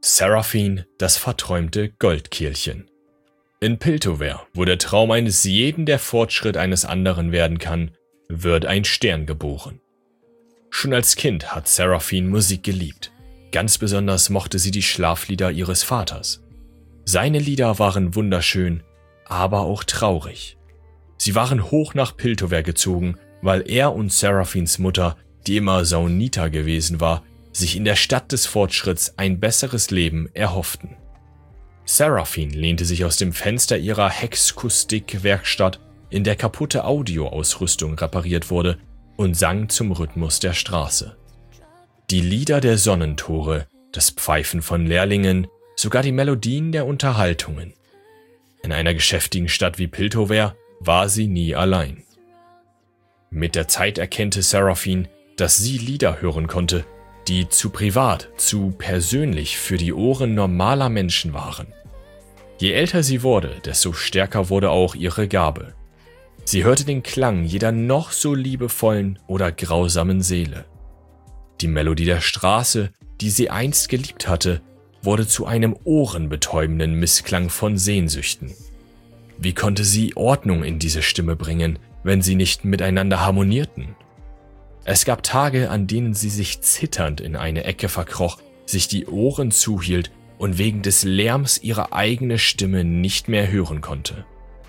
Seraphine, das verträumte Goldkehlchen. In Piltover, wo der Traum eines jeden der Fortschritt eines anderen werden kann, wird ein Stern geboren. Schon als Kind hat Seraphine Musik geliebt. Ganz besonders mochte sie die Schlaflieder ihres Vaters. Seine Lieder waren wunderschön, aber auch traurig. Sie waren hoch nach Piltover gezogen, weil er und Seraphines Mutter, die immer Saunita gewesen war, sich in der Stadt des Fortschritts ein besseres Leben erhofften. Seraphine lehnte sich aus dem Fenster ihrer Hexkustik-Werkstatt, in der kaputte Audioausrüstung repariert wurde, und sang zum Rhythmus der Straße. Die Lieder der Sonnentore, das Pfeifen von Lehrlingen, sogar die Melodien der Unterhaltungen. In einer geschäftigen Stadt wie Piltover war sie nie allein. Mit der Zeit erkannte Seraphine, dass sie Lieder hören konnte, die zu privat, zu persönlich für die Ohren normaler Menschen waren. Je älter sie wurde, desto stärker wurde auch ihre Gabe. Sie hörte den Klang jeder noch so liebevollen oder grausamen Seele. Die Melodie der Straße, die sie einst geliebt hatte, wurde zu einem ohrenbetäubenden Missklang von Sehnsüchten. Wie konnte sie Ordnung in diese Stimme bringen, wenn sie nicht miteinander harmonierten? Es gab Tage, an denen sie sich zitternd in eine Ecke verkroch, sich die Ohren zuhielt und wegen des Lärms ihre eigene Stimme nicht mehr hören konnte.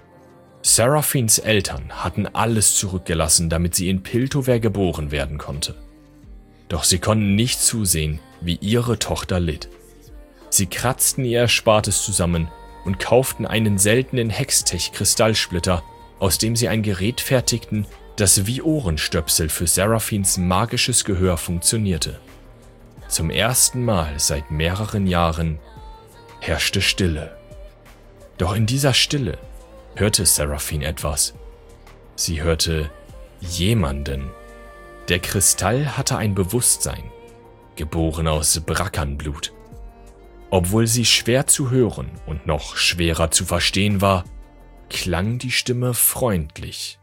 Seraphines Eltern hatten alles zurückgelassen, damit sie in Piltover geboren werden konnte. Doch sie konnten nicht zusehen, wie ihre Tochter litt. Sie kratzten ihr Erspartes zusammen und kauften einen seltenen Hextech-Kristallsplitter, aus dem sie ein Gerät fertigten, das wie Ohrenstöpsel für Seraphines magisches Gehör funktionierte. Zum ersten Mal seit mehreren Jahren herrschte Stille. Doch in dieser Stille hörte Seraphine etwas. Sie hörte jemanden. Der Kristall hatte ein Bewusstsein, geboren aus Brackernblut. Obwohl sie schwer zu hören und noch schwerer zu verstehen war, klang die Stimme freundlich.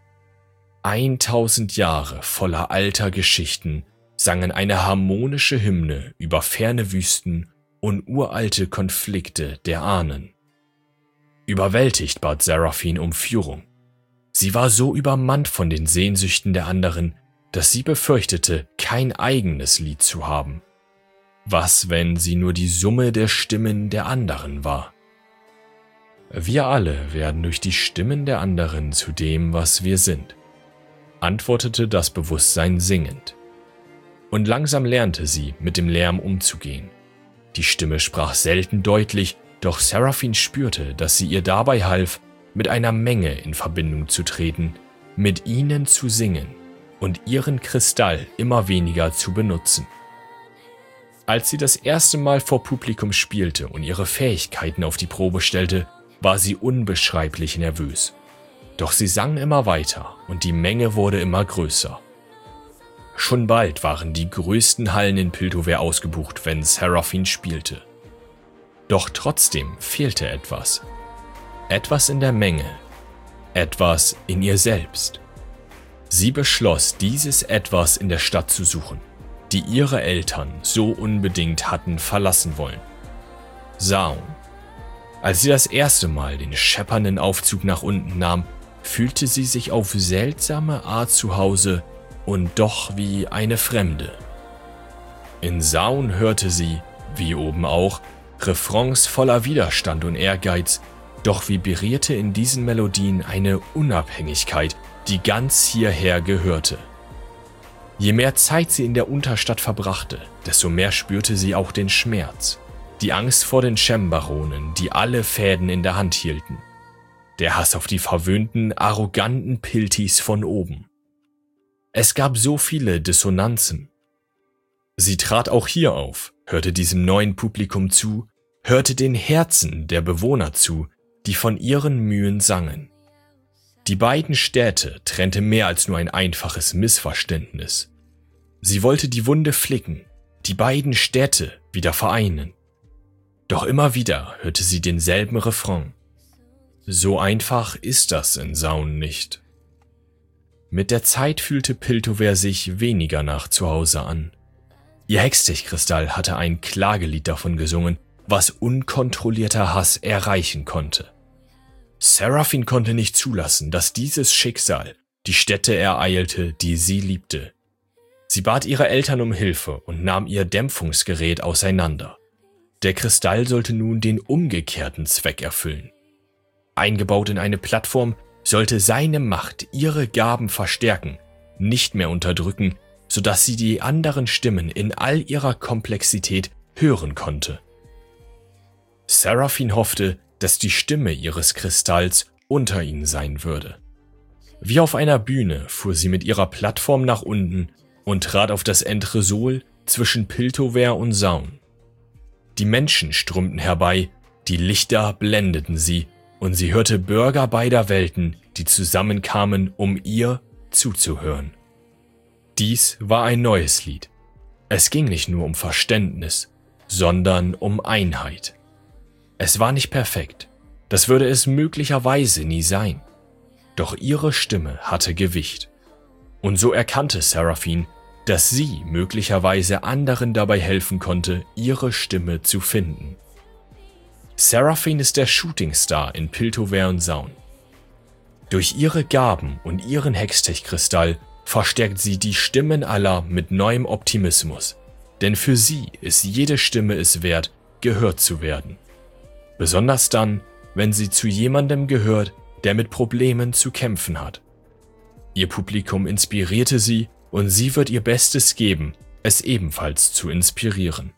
1000 Jahre voller alter Geschichten sangen eine harmonische Hymne über ferne Wüsten und uralte Konflikte der Ahnen. Überwältigt bat Seraphine um Führung. Sie war so übermannt von den Sehnsüchten der anderen, dass sie befürchtete, kein eigenes Lied zu haben. Was, wenn sie nur die Summe der Stimmen der anderen war? Wir alle werden durch die Stimmen der anderen zu dem, was wir sind, antwortete das Bewusstsein singend. Und langsam lernte sie, mit dem Lärm umzugehen. Die Stimme sprach selten deutlich, doch Seraphine spürte, dass sie ihr dabei half, mit einer Menge in Verbindung zu treten, mit ihnen zu singen und ihren Kristall immer weniger zu benutzen. Als sie das erste Mal vor Publikum spielte und ihre Fähigkeiten auf die Probe stellte, war sie unbeschreiblich nervös. Doch sie sang immer weiter und die Menge wurde immer größer. Schon bald waren die größten Hallen in Piltover ausgebucht, wenn Seraphine spielte. Doch trotzdem fehlte etwas. Etwas in der Menge. Etwas in ihr selbst. Sie beschloss, dieses Etwas in der Stadt zu suchen, die ihre Eltern so unbedingt hatten verlassen wollen. Zaun. Als sie das erste Mal den scheppernden Aufzug nach unten nahm, fühlte sie sich auf seltsame Art zu Hause und doch wie eine Fremde. In Zaun hörte sie, wie oben auch, Refrains voller Widerstand und Ehrgeiz, doch vibrierte in diesen Melodien eine Unabhängigkeit, die ganz hierher gehörte. Je mehr Zeit sie in der Unterstadt verbrachte, desto mehr spürte sie auch den Schmerz, die Angst vor den Shem-Baronen, die alle Fäden in der Hand hielten. Der Hass auf die verwöhnten, arroganten Piltis von oben. Es gab so viele Dissonanzen. Sie trat auch hier auf, hörte diesem neuen Publikum zu, hörte den Herzen der Bewohner zu, die von ihren Mühen sangen. Die beiden Städte trennte mehr als nur ein einfaches Missverständnis. Sie wollte die Wunde flicken, die beiden Städte wieder vereinen. Doch immer wieder hörte sie denselben Refrain. So einfach ist das in Zaun nicht. Mit der Zeit fühlte Piltover sich weniger nach Zuhause an. Ihr Hextech-Kristall hatte ein Klagelied davon gesungen, was unkontrollierter Hass erreichen konnte. Seraphine konnte nicht zulassen, dass dieses Schicksal die Stätte ereilte, die sie liebte. Sie bat ihre Eltern um Hilfe und nahm ihr Dämpfungsgerät auseinander. Der Kristall sollte nun den umgekehrten Zweck erfüllen. Eingebaut in eine Plattform sollte seine Macht ihre Gaben verstärken, nicht mehr unterdrücken, sodass sie die anderen Stimmen in all ihrer Komplexität hören konnte. Seraphine hoffte, dass die Stimme ihres Kristalls unter ihnen sein würde. Wie auf einer Bühne fuhr sie mit ihrer Plattform nach unten und trat auf das Entresol zwischen Piltover und Zaun. Die Menschen strömten herbei, die Lichter blendeten sie und sie hörte Bürger beider Welten, die zusammenkamen, um ihr zuzuhören. Dies war ein neues Lied. Es ging nicht nur um Verständnis, sondern um Einheit. Es war nicht perfekt, das würde es möglicherweise nie sein. Doch ihre Stimme hatte Gewicht. Und so erkannte Seraphine, dass sie möglicherweise anderen dabei helfen konnte, ihre Stimme zu finden. Seraphine ist der Shootingstar in Piltover und Zaun. Durch ihre Gaben und ihren Hextech-Kristall verstärkt sie die Stimmen aller mit neuem Optimismus, denn für sie ist jede Stimme es wert, gehört zu werden. Besonders dann, wenn sie zu jemandem gehört, der mit Problemen zu kämpfen hat. Ihr Publikum inspirierte sie und sie wird ihr Bestes geben, es ebenfalls zu inspirieren.